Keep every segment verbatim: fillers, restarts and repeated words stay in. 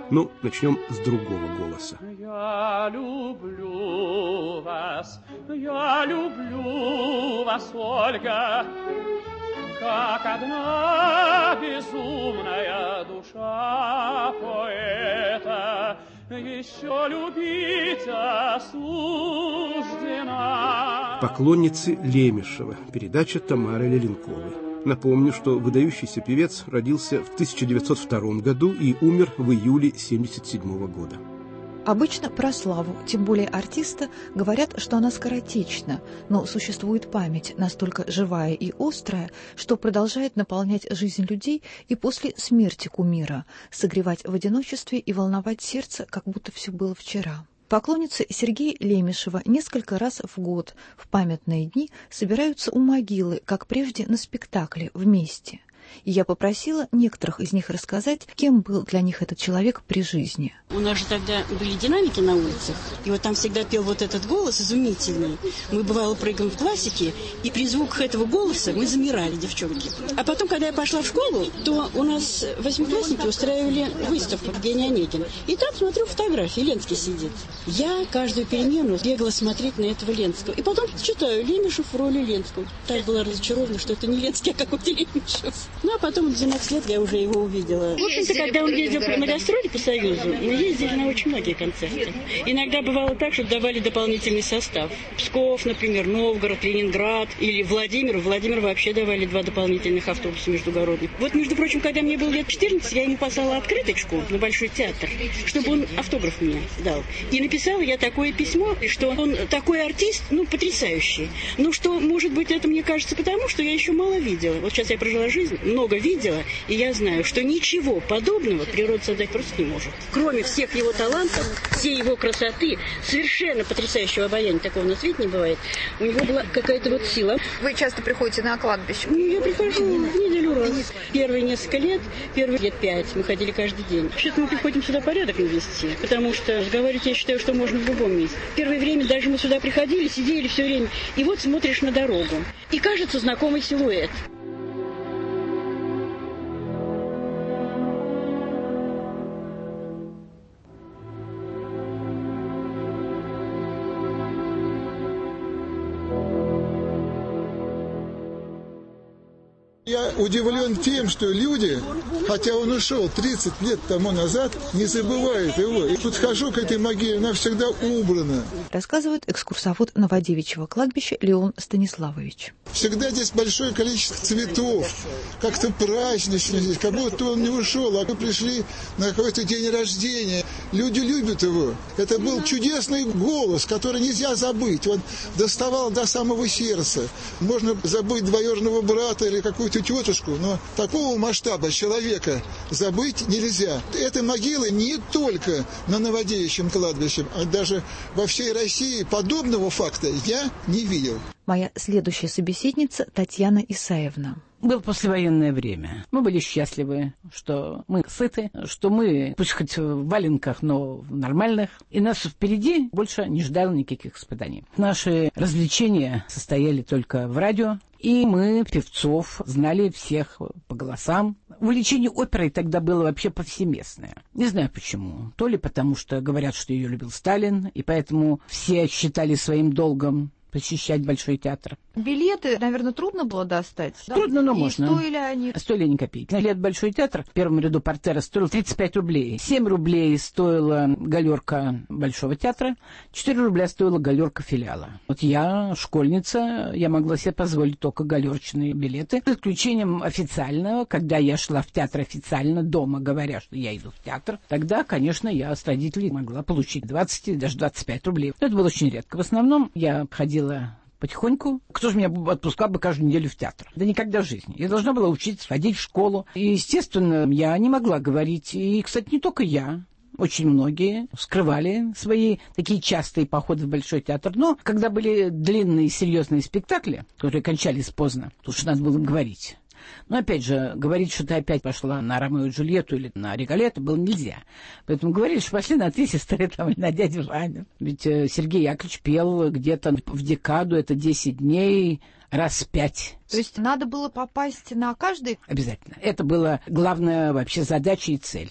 Ну, начнем с другого голоса. Я люблю вас, я люблю вас, Ольга, как одна безумная душа поэта еще любить осуждена. Поклонницы Лемешева. Передача Тамары Леленковой. Напомню, что выдающийся певец родился в тысяча девятьсот втором году и умер в июле семьдесят седьмого года. Обычно про славу, тем более артиста, говорят, что она скоротечна, но существует память, настолько живая и острая, что продолжает наполнять жизнь людей и после смерти кумира, согревать в одиночестве и волновать сердце, как будто все было вчера. Поклонницы Сергея Лемешева несколько раз в год в памятные дни собираются у могилы, как прежде на спектакле, вместе. И я попросила некоторых из них рассказать, кем был для них этот человек при жизни. У нас же тогда были динамики на улицах, и вот там всегда пел вот этот голос изумительный. Мы, бывало, прыгаем в классике, и при звуках этого голоса мы замирали, девчонки. А потом, когда я пошла в школу, то у нас восьмиклассники устраивали выставку Евгений Онегин. И там, смотрю, фотографии, Ленский сидит. Я каждую перемену бегала смотреть на этого Ленского. И потом читаю Лемешев в роли Ленского. Так была разочарована, что это не Ленский, а какой-то Лемешев. Ну, а потом в двенадцать лет я уже его увидела. В общем-то, когда он ездил на гастроли по Союзу, мы ездили на очень многие концерты. Иногда бывало так, что давали дополнительный состав. Псков, например, Новгород, Ленинград или Владимир. Владимир вообще давали два дополнительных автобуса междугородных. Вот, между прочим, когда мне было лет четырнадцать, я ему послала открыточку на Большой театр, чтобы он автограф мне дал. И написала я такое письмо, что он такой артист, ну, потрясающий. Ну, что, может быть, это мне кажется потому, что я еще мало видела. Вот сейчас я прожила жизнь, много видела, и я знаю, что ничего подобного природа создать просто не может. Кроме всех его талантов, всей его красоты, совершенно потрясающего обаяния, такого на свете не бывает, у него была какая-то вот сила. Вы часто приходите на кладбище? Ну, я прихожу в неделю раз. Первые несколько лет, первые лет пять, мы ходили каждый день. Сейчас мы приходим сюда порядок навести, потому что разговаривать, я считаю, что можно в любом месте. Первое время даже мы сюда приходили, сидели все время, и вот смотришь на дорогу, и кажется знакомый силуэт. Я удивлен тем, что люди, хотя он ушел тридцать лет тому назад, не забывают его. И подхожу к этой могиле, она всегда убрана. Рассказывает экскурсовод Новодевичьего кладбища Леон Станиславович. Всегда здесь большое количество цветов, как-то празднично здесь, как будто он не ушел, а мы пришли на какой-то день рождения. Люди любят его. Это был чудесный голос, который нельзя забыть. Он доставал до самого сердца. Можно забыть двоюродного брата или какую-то тетушку, но такого масштаба человека забыть нельзя. Эта могила не только на Новодевичьем кладбище, а даже во всей России подобного факта я не видел. Моя следующая собеседница Татьяна Исаевна. Было послевоенное время. Мы были счастливы, что мы сыты, что мы, пусть хоть в валенках, но в нормальных. И нас впереди больше не ждало никаких испытаний. Наши развлечения состояли только в радио. И мы, певцов, знали всех по голосам. Увлечение оперой тогда было вообще повсеместное. Не знаю почему. То ли потому, что говорят, что ее любил Сталин, и поэтому все считали своим долгом посещать Большой театр. Билеты, наверное, трудно было достать. Трудно, но и можно. Стоили они? Стоили ни копейки. Билет в Большой театр в первом ряду портера стоил тридцать пять рублей. семь рублей стоила галерка Большого театра, четыре рубля стоила галерка филиала. Вот я, школьница, я могла себе позволить только галерочные билеты. За исключением официального, когда я шла в театр официально, дома говоря, что я иду в театр, тогда, конечно, я с родителей могла получить двадцать или даже двадцать пять рублей. Но это было очень редко. В основном я ходила потихоньку. Кто же меня отпускал бы каждую неделю в театр? Да никогда в жизни. Я должна была учиться, ходить в школу. И, естественно, я не могла говорить. И, кстати, не только я. Очень многие скрывали свои такие частые походы в Большой театр. Но когда были длинные серьезные спектакли, которые кончались поздно, тут же надо было говорить. Но, опять же, говорить, что ты опять пошла на Ромео и Джульетту или на Риголетто, было нельзя. Поэтому говорили, что пошли на три сестры там, или на дядю Ваню. Ведь Сергей Яковлевич пел где-то в декаду, это десять дней, раз пять. То есть надо было попасть на каждый? Обязательно. Это была главная вообще задача и цель.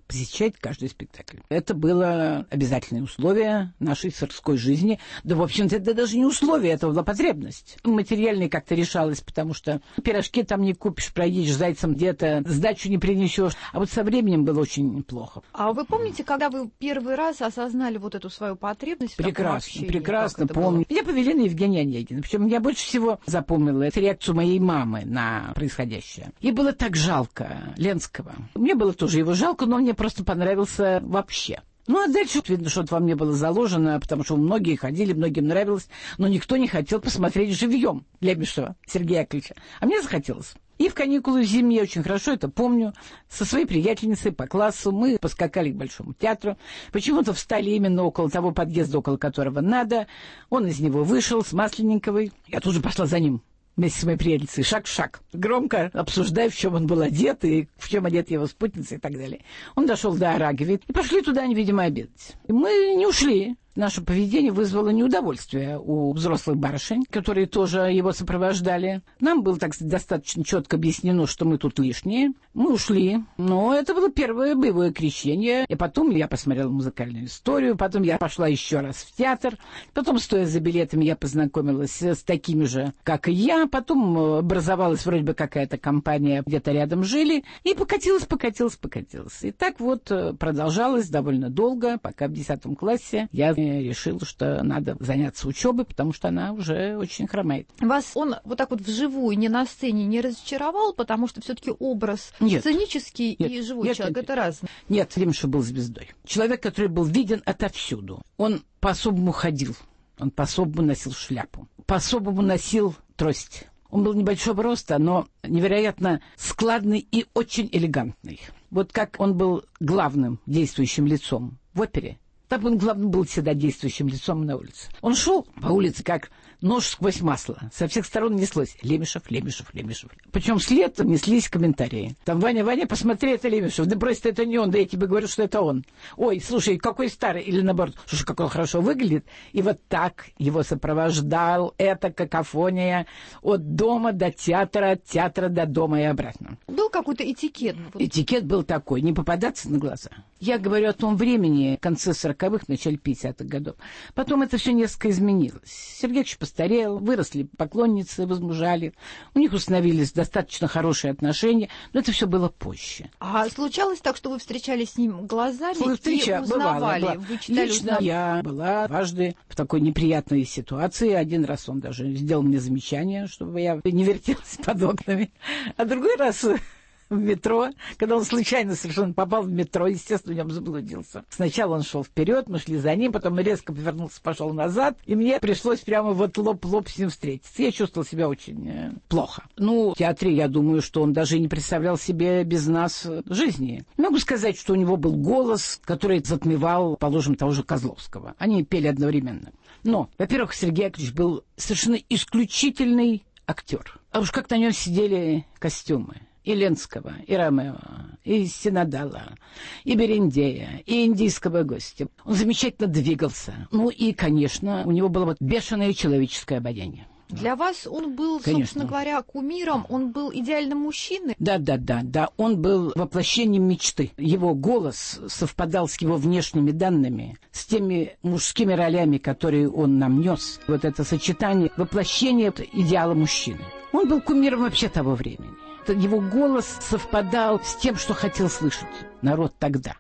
посещать каждый спектакль. Это было обязательное условие нашей сырской жизни. Да, в общем-то, это даже не условие, это была потребность. Материальная как-то решалась, потому что пирожки там не купишь, проедешь зайцем где-то, сдачу не принесешь. А вот со временем было очень плохо. А вы помните, когда вы первый раз осознали вот эту свою потребность? Прекрасно, прекрасно помню. Меня повели на Евгения Онегина. Причем я больше всего запомнила это реакцию моей мамы на происходящее. Ей было так жалко Ленского. Мне было тоже его жалко, но мне просто понравился вообще. Ну, а дальше видно, что-то во мне было заложено, потому что многие ходили, многим нравилось, но никто не хотел посмотреть живьем Лемешева Сергея Яковлевича. А мне захотелось. И в каникулы зимние, очень хорошо это помню, со своей приятельницей по классу мы поскакали к Большому театру. Почему-то встали именно около того подъезда, около которого надо. Он из него вышел с Масленниковой. Я тут же пошла за ним. Вместе с моей приятельницей, шаг в шаг, громко обсуждая, в чем он был одет, и в чем одет его спутница и так далее. Он дошел до Араговой, и пошли туда, невидимо, обедать. И мы не ушли. Наше поведение вызвало неудовольствие у взрослых барышень, которые тоже его сопровождали. Нам было, так сказать, достаточно четко объяснено, что мы тут лишние. Мы ушли, но это было первое боевое крещение. И потом я посмотрела музыкальную историю, потом я пошла еще раз в театр. Потом, стоя за билетами, я познакомилась с такими же, как и я. Потом образовалась вроде бы какая-то компания, где-то рядом жили. И покатилась, покатилась, покатилась. И так вот продолжалось довольно долго, пока в десятом классе я решил, что надо заняться учебой, потому что она уже очень хромает. Вас он вот так вот вживую, не на сцене, не разочаровал, потому что все-таки образ нет, сценический нет, и живой нет, человек нет, это разное. Нет, Лемешев был звездой. Человек, который был виден отовсюду. Он по-особому ходил, он по-особому носил шляпу, по-особому носил трость. Он был небольшого роста, но невероятно складный и очень элегантный. Вот как он был главным действующим лицом в опере, так он, главное, был всегда действующим лицом на улице. Он шел по улице, как нож сквозь масло. Со всех сторон неслось Лемешев, Лемешев, Лемешев. Причем вслед неслись комментарии. Там, Ваня, Ваня, посмотри, это Лемешев. Да просто это не он, да я тебе говорю, что это он. Ой, слушай, какой старый. Или наоборот, слушай, как он хорошо выглядит. И вот так его сопровождал эта какофония от дома до театра, от театра до дома и обратно. Был какой-то этикет? Этикет был такой, не попадаться на глаза. Я говорю о том времени, в конце сороковых, начале пятидесятых годов. Потом это все несколько изменилось. Сергей Ильич постарел, выросли поклонницы, возмужали. У них установились достаточно хорошие отношения, но это все было позже. А случалось так, что вы встречались с ним глазами Встреча, и узнавали? Бывало, вы читали, Лично узнавали? Я была дважды в такой неприятной ситуации. Один раз он даже сделал мне замечание, чтобы я не вертелась под окнами. А другой раз в метро, когда он случайно совершенно попал в метро, естественно, в нем заблудился. Сначала он шел вперед, мы шли за ним, потом он резко повернулся, пошел назад, и мне пришлось прямо вот лоб-лоб с ним встретиться. Я чувствовала себя очень э, плохо. Ну, в театре, я думаю, что он даже не представлял себе без нас жизни. Могу сказать, что у него был голос, который затмевал, положим, того же Козловского. Они пели одновременно. Но, во-первых, Сергей Яковлевич был совершенно исключительный актер. А уж как на нем сидели костюмы. И Ленского, и Ромео, и Синодала, и Берендея, и индийского гостя. Он замечательно двигался. Ну и, конечно, у него было вот бешеное человеческое обаяние. Для вас он был, Конечно. собственно говоря, кумиром, он был идеальным мужчиной? Да, да, да, да. Он был воплощением мечты. Его голос совпадал с его внешними данными, с теми мужскими ролями, которые он нам нес. Вот это сочетание, воплощение идеала мужчины. Он был кумиром вообще того времени. Его голос совпадал с тем, что хотел слышать народ тогда.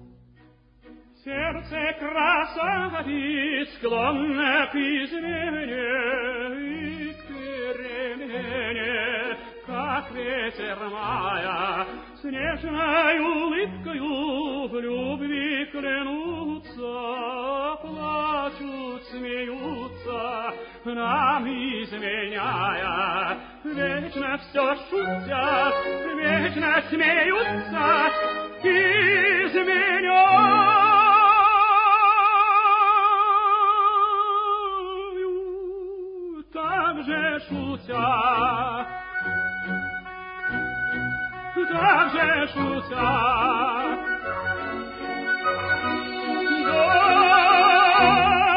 Сердце красавиц, склонно к измене и к перемене, как ветер мая, с нежной улыбкою в любви клянутся, плачут, смеются, нам изменяя, вечно все шутят, вечно смеются, изменяя. Так же шутя, так же шутя,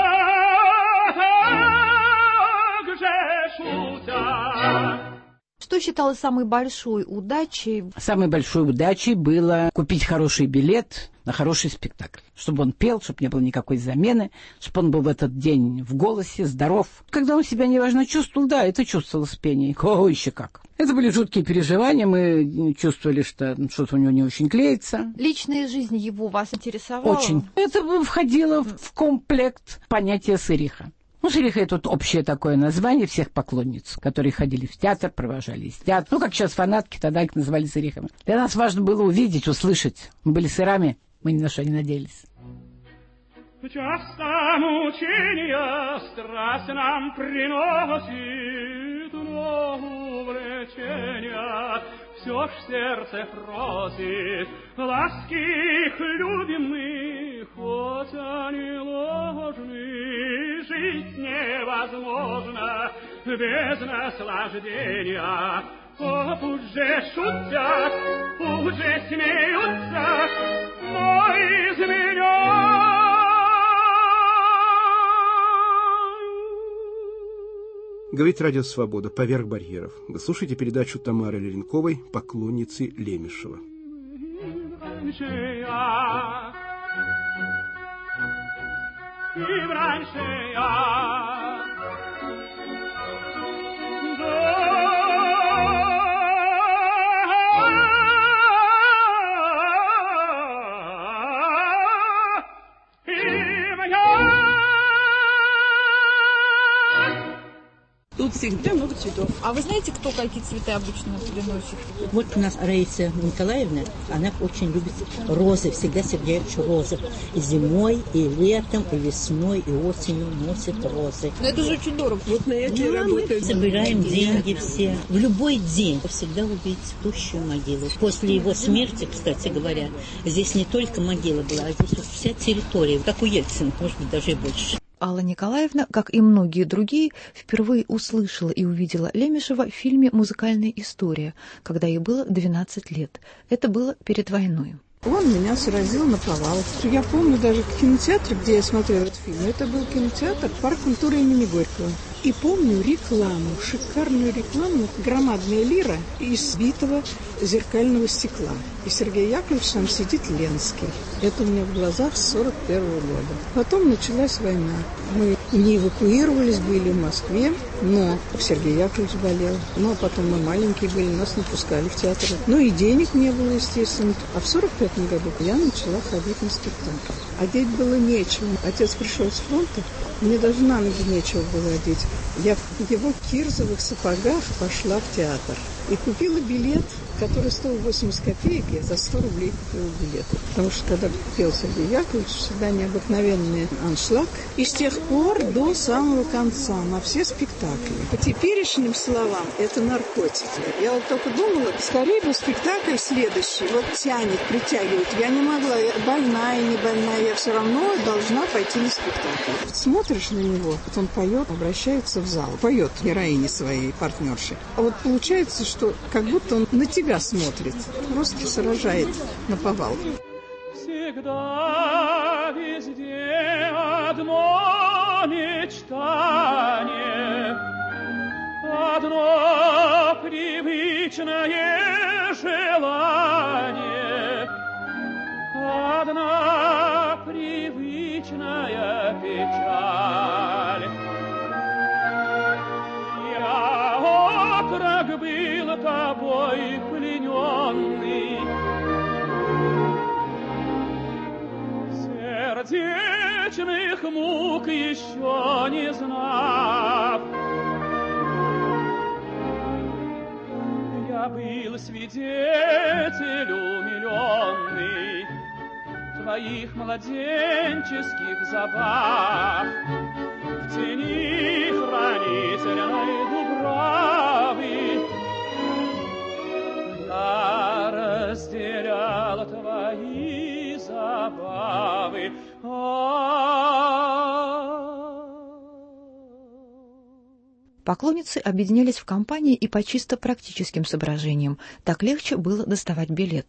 так же шутя. Что что считалось самой большой удачей? Самой большой удачей было купить хороший билет на хороший спектакль. Чтобы он пел, чтобы не было никакой замены, чтобы он был в этот день в голосе, здоров. Когда он себя неважно чувствовал, да, это чувствовалось в пении. О, еще как. Это были жуткие переживания, мы чувствовали, что что-то у него не очень клеится. Личная жизнь его вас интересовала? Очень. Это входило в комплект понятия сыриха. Ну, сыриха — это вот общее такое название всех поклонниц, которые ходили в театр, провожали из театра. Ну, как сейчас фанатки, тогда их называли сырихами. Для нас важно было увидеть, услышать. Мы были сырами, мы ни на что не надеялись. Часто мучения страсть нам приносит, но увлечения все ж сердце просит. Ласки их любимых, хоть они ложны, жить невозможно без наслаждения. О, пусть же шутят, пусть же смеются, но изменяют. Говорит Радио Свобода, поверх барьеров. Вы слушаете передачу Тамары Леренковой «Поклонницы Лемешева». Раньше я, и раньше я, Тут всегда много цветов. А вы знаете, кто какие цветы обычно приносит? Вот у нас Раиса Николаевна, она очень любит розы, всегда сидят розы. И зимой, и летом, и весной, и осенью носит розы. Но это же очень дорого. Вот на эти Ну, работают. мы собираем деньги все. В любой день всегда увидеть цветущую могилу. После его смерти, кстати говоря, здесь не только могила была, а здесь вот вся территория, как у Ельцина, может быть, даже и больше. Алла Николаевна, как и многие другие, впервые услышала и увидела Лемешева в фильме «Музыкальная история», когда ей было двенадцать лет. Это было перед войной. Он меня сразил на повал. Я помню даже кинотеатр, где я смотрела этот фильм. Это был кинотеатр «Парк культуры имени Горького». И помню рекламу, шикарную рекламу, громадная лира из битого зеркального стекла. И Сергей Яковлевич там сидит Ленский. Это у меня в глазах с сорок первого года. Потом началась война. Мы не эвакуировались, были в Москве, но Сергей Яковлевич болел. Ну, а потом мы маленькие были, нас не пускали в театр. Ну, и денег не было, естественно. А в сорок пятом году я начала ходить на спектакль. Одеть было нечего. Отец пришел с фронта, мне даже на ноги нечего было одеть. Я в его кирзовых сапогах пошла в театр. И купила билет, который стоил восемьдесят копеек, я за сто рублей купила билет. Потому что когда пел Сергей Яковлевич, всегда необыкновенный аншлаг. И с тех пор до самого конца на все спектакли. По теперешним словам, это наркотики. Я вот только думала, скорее бы спектакль следующий, вот тянет, притягивает. Я не могла, я больная, не больная, я все равно должна пойти на спектакль. Смотришь на него, вот он поет, обращается в зал, поет героине своей, партнерши. А вот получается, что что как будто он на тебя смотрит, просто сражает наповал. Всегда везде одно мечтание, одно привычное желание, одна привычная печаль. Отрок был тобой плененный, сердечных мук еще не знав. Я был свидетель умиленный твоих младенческих забав. В тени хранительной дубравы я разделял твои забавы. Поклонницы объединялись в компании и по чисто практическим соображениям. Так легче было доставать билеты.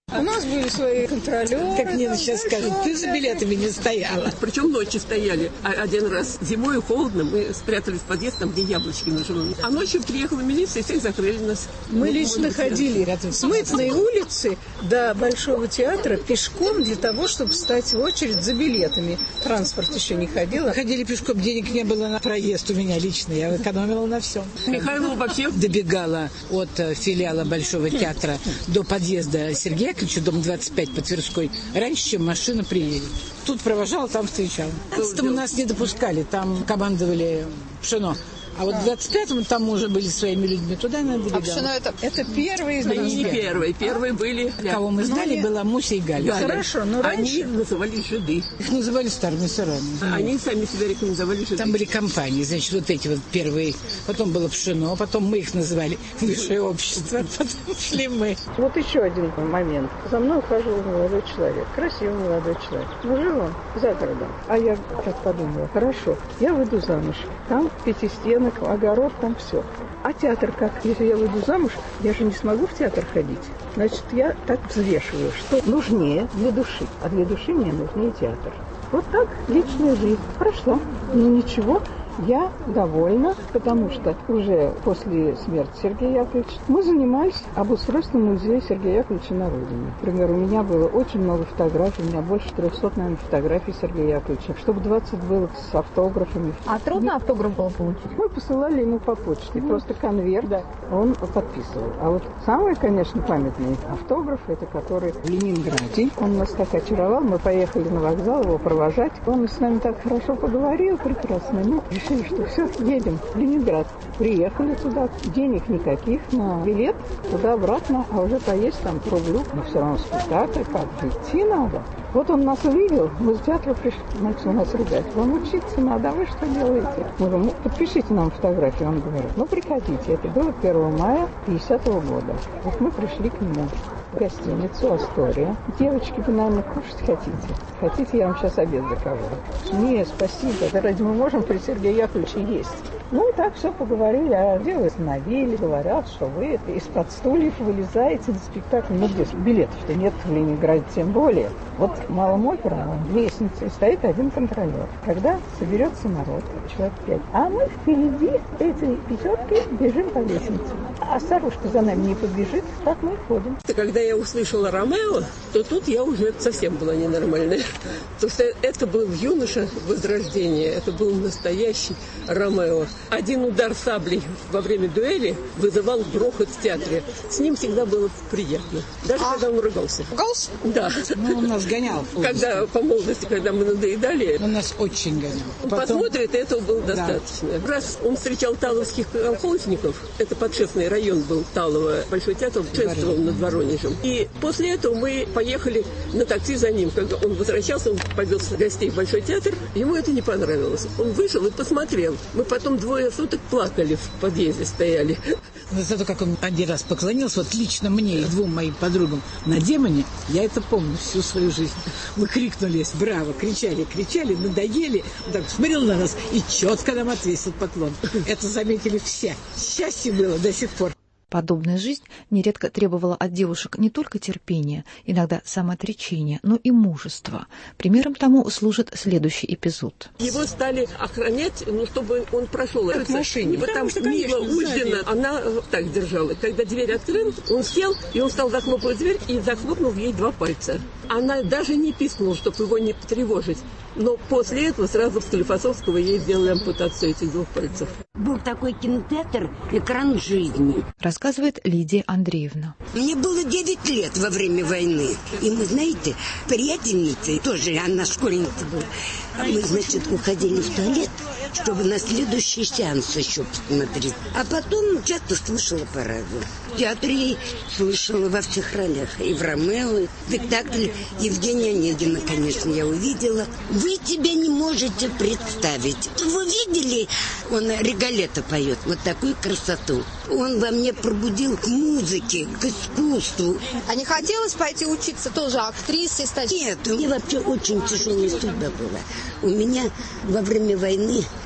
У нас были свои контролеры. Как Нина сейчас скажет, ты за билетами не стояла. Причем ночью стояли. А один раз зимой холодно, мы спрятались в подъезд, там, где яблочки на живом. А ночью приехала милиция, и всех закрыли нас. Мы ну, лично ходили рядом с Мытной улицы до Большого театра пешком для того, чтобы встать в очередь за билетами. Транспорт еще не ходил. Ходили пешком, денег не было на проезд у меня лично. Я экономила на всем. Михайлова вообще добегала от филиала Большого театра до подъезда Сергея Яковлевича, дом двадцать пять по Тверской, раньше, чем машина приедет. Тут провожала, там встречала. Там нас не допускали, там командовали Пшено. А вот в двадцать пятом там уже были своими людьми, туда надо добегала. А Пшено это, это первые из не первые, первые были. Кого мы знали, ну, была Муся и Галя. Галя. Хорошо, но раньше... Они назывались жиды. Их называли старыми сырами. Они сами себя рекомендовали жиды. Там были компании, значит, вот эти вот первые. Потом было Пшено, потом мы их называли высшее общество, потом шли мы. Вот еще один момент. За мной ухаживал молодой человек, красивый молодой человек. Но жил он за городом. А я так подумала, хорошо, я выйду замуж. Там пятистенок, огород, там все. А театр как? Если я выйду замуж, я же не смогу в театр ходить. Значит, я так взвешиваю, что нужнее для души. А для души мне нужнее театр. Вот так личная жизнь прошла. Но ничего, я довольна, потому что уже после смерти Сергея Яковлевича мы занимались обустройством музея Сергея Яковлевича на родине. Например, у меня было очень много фотографий, у меня больше трехсот, наверное, фотографий Сергея Яковлевича. Чтобы двадцать было с автографами. А трудно автограф было получить? Мы посылали ему по почте, mm. просто конверт, да. Он подписывал. А вот самый, конечно, памятный автограф, это который в Ленинграде. Он нас так очаровал, мы поехали на вокзал его провожать. Он с нами так хорошо поговорил, прекрасно. Ну, решили, что все, едем в Ленинград. Приехали туда, денег никаких на билет, туда-обратно, а уже поесть там по рублю. Но все равно спектакль, как же идти надо. Вот он нас увидел, мы с театра пришли, начал нас ругать. Вам учиться надо, а вы что делаете? Мы говорим, подпишите нам фотографию. Он говорит, ну приходите. Это было первого мая пятидесятого года. Вот мы пришли к нему в гостиницу «Астория». Девочки, вы, наверное, кушать хотите? Хотите, я вам сейчас обед закажу? Нет, спасибо. Это ради мы можем при Сергее Яковлевиче есть. Ну и так все поговорили, а где вы остановили, говорят, что вы это из-под стульев вылезаете на спектакль. Ну где билетов-то нет в Ленинграде, тем более. Вот в Малом оперном в лестнице стоит один контролер. Когда соберется народ, человек пять, а мы впереди этой пятерки бежим по лестнице. А старушка за нами не побежит, так мы и ходим. Когда я услышала Ромео, то тут я уже совсем была ненормальная. Потому что это был юноша возрождения, это был настоящий Ромео. Один удар саблей во время дуэли вызывал грохот в театре. С ним всегда было приятно. Даже а, когда он ругался. Ругался? Да. Ну, он нас гонял. Когда по молодости, когда мы надоедали. Он нас очень гонял. Он Потом... посмотрит, и этого было достаточно. Да. Раз он встречал таловских колхозников, это подшефный район был Талово, Большой театр шествовал над Воронежем. И после этого мы поехали на такси за ним. Когда он возвращался, он повез гостей в Большой театр, ему это не понравилось. Он вышел и посмотрел. Мы потом двое суток плакали, в подъезде стояли. Но зато как он один раз поклонился, вот лично мне и двум моим подругам на демоне, я это помню всю свою жизнь. Мы крикнули, браво, кричали, кричали, надоели. Он так смотрел на нас и четко нам отвесил поклон. Это заметили все. Счастье было до сих пор. Подобная жизнь нередко требовала от девушек не только терпения, иногда самоотречения, но и мужества. Примером тому служит следующий эпизод. Его стали охранять, ну, чтобы он прошел. Как в машине. Потому что Мила Уждина, она так держала. Когда дверь открыл, он сел, и он стал захлопывать дверь, и захлопнул ей два пальца. Она даже не пискнула, чтобы его не потревожить. Но после этого сразу в Склифосовского ей сделали ампутацию этих двух пальцев. Был такой кинотеатр «Экран жизни», рассказывает Лидия Андреевна. Мне было девять лет во время войны. И мы, знаете, приятельницы, тоже она школьница была, мы, значит, уходили в туалет, чтобы на следующий сеанс еще посмотреть. А потом часто слышала по радио. В театре слышала во всех ролях. И в «Ромео», и в спектакле Евгения Онегина, конечно, я увидела. Вы себе не можете представить. Вы видели, он Риголетто поет, вот такую красоту. Он во мне пробудил к музыке, к искусству. А не хотелось пойти учиться тоже актрисой стать? Нет, мне вообще очень тяжелая судьба была. У меня во время войны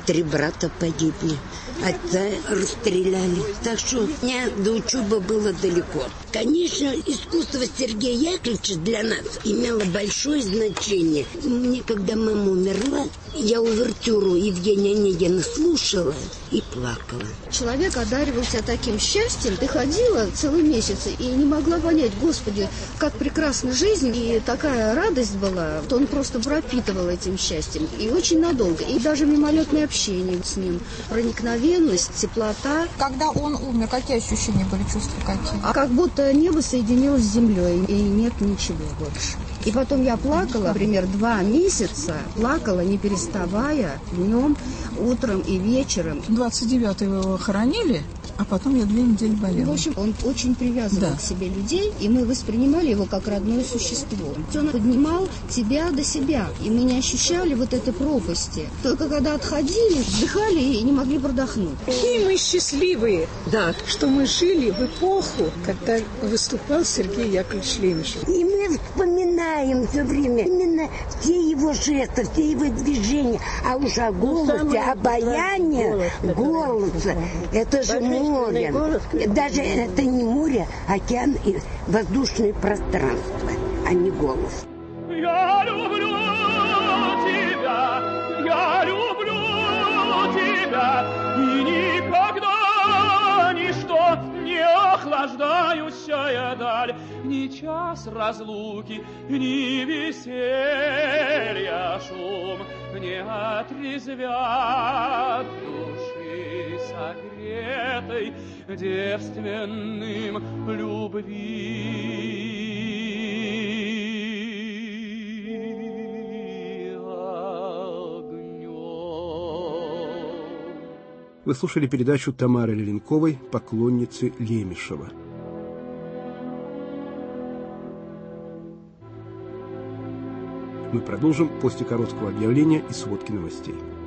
три брата погибли. Отца расстреляли. Так что мне до учебы было далеко. Конечно, искусство Сергея Яковлевича для нас имело большое значение. Мне, когда мама умерла, я увертюру Евгения Онегина слушала и плакала. Человек одаривал тебя таким счастьем. Ты ходила целый месяц и не могла понять, Господи, как прекрасна жизнь, и такая радость была. То он просто пропитывал этим счастьем. И очень надолго. И даже мимолетное общение с ним. Проникновенность, теплота. Когда он умер, какие ощущения были, чувства какие? А как будто небо соединилось с землей, и нет ничего больше. И потом я плакала, например, два месяца, плакала, не переставая, днем, утром и вечером. двадцать девятого его хоронили, а потом я две недели болела. В общем, он очень привязывал да. к себе людей, и мы воспринимали его как родное существо. Он поднимал тебя до себя, и мы не ощущали вот этой пропасти. Только когда отходили, вздыхали и не могли продохнуть. Какие мы счастливые, да, что мы жили в эпоху, когда выступал Сергей Яковлевич Лемешев. И мы вспоминаем все время именно все его жесты, все его движения. А уж о голосе, обаяние голоса, это же море. Даже это не море, океан и воздушное пространство, а не голос. Я люблю тебя, я люблю тебя, и никогда ничто не охлаждающая даль, ни час разлуки, ни веселья шум не отрезвят души согретой девственным любви. Вы слушали передачу Тамары Леленковой «Поклонницы Лемешева». Мы продолжим после короткого объявления и сводки новостей.